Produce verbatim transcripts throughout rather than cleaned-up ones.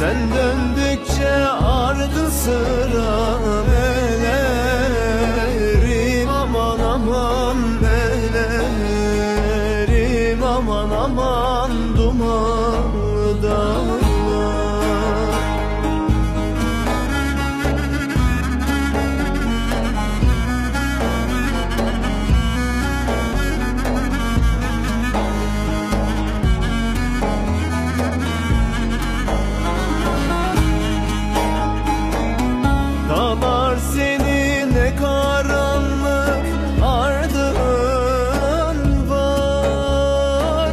Sen döndükçe ardı sıra elerim, aman aman elerim, aman aman dumanlı dağlar. Dağlar senin ne karanlık ardın var,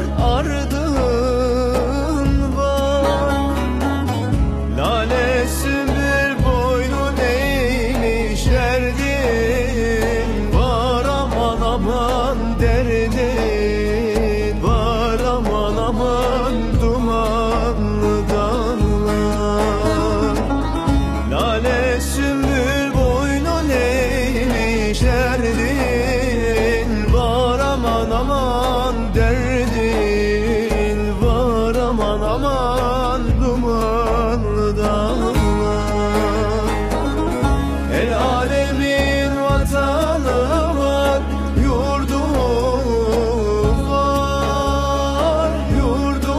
ardın var. Lale sümbül boynun eğmiş erdin var, aman aman derdin var, aman aman dumanlı dağlar. Lale sümbül boynun eğmiş erdin var, aman aman derdin var, aman aman dumanlı dağlar. El alemin vatanı var, yurdu var, yurdu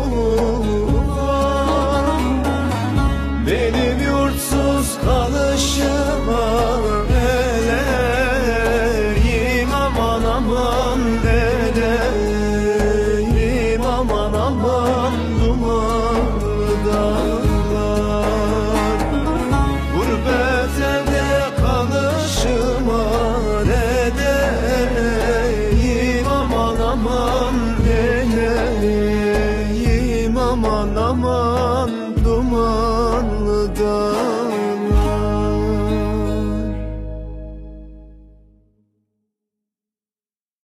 var. Benim yurtsuz kalışıma eleyim, aman aman eleyim, aman aman dumanlı dağlar. Gurbet elde kalışıma eleyim, aman aman eleyim, aman aman dumanlı dağlar.